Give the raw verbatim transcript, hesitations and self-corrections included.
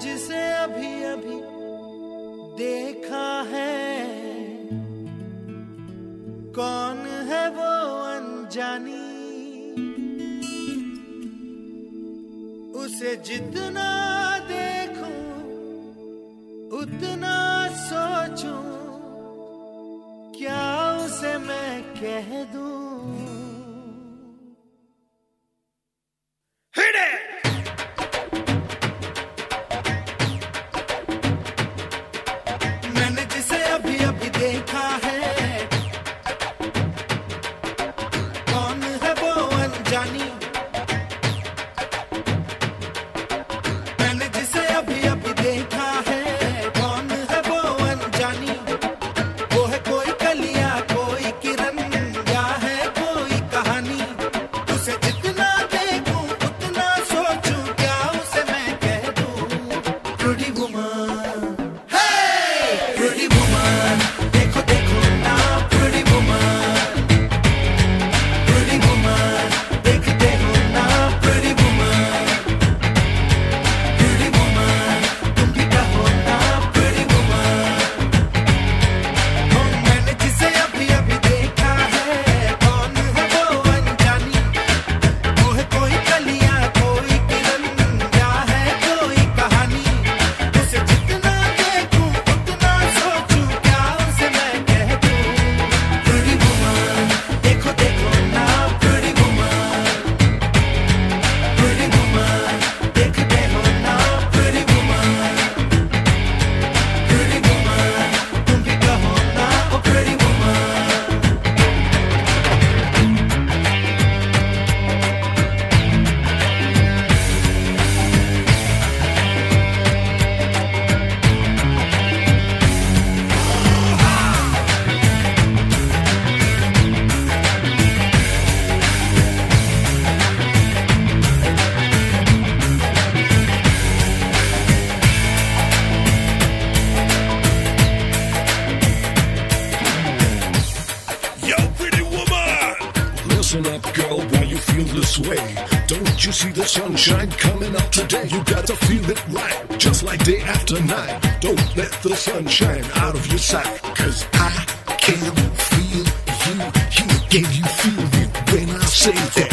जिसे अभी अभी देखा है, कौन है वो अनजानी, उसे जितना देखूं उतना सोचूं, क्या उसे मैं कह दूं। मैंने जिसे अभी अभी देखा है, कौन है वो अनजानी, मैंने जिसे अभी अभी देखा है, कौन है वो अनजानी, वो है कोई कलिया कोई किरण या है कोई कहानी, उसे जितना देखूं उतना सोचूं, क्या उसे मैं कह दूं। प्रिटी वुमन, प्रिटी वुमन, देखो देखो ना प्रिटी वुमन, प्रिटी वुमन, देखते हो ना प्रिटी वुमन, प्रिटी वुमन, तुम भी कहो ना प्रिटी वुमन। ओ मैंने जिसे अभी अभी देखा है, कौन है वो अनजानी, वो है कोई कलियां कोई किरण या है कोई कहानी, उसे जितना देखूं उतना सोचूं, क्या उसे मैं कह दूं। प्रिटी वुमन, देखो देखो ना प्रिटी वुमन, प्रिटी वुमन, देखते हो ना प्रिटी वुमन, प्रिटी वुमन, तुम भी कहो ना oh pretty woman. Yo, pretty woman! Listen up, girl, why you feel this way? Don't you see the sunshine coming up today? You gotta feel it right, just like day after night. Don't let the sun shine out of your sight, cause I can feel you. Here, can you feel me when I say that?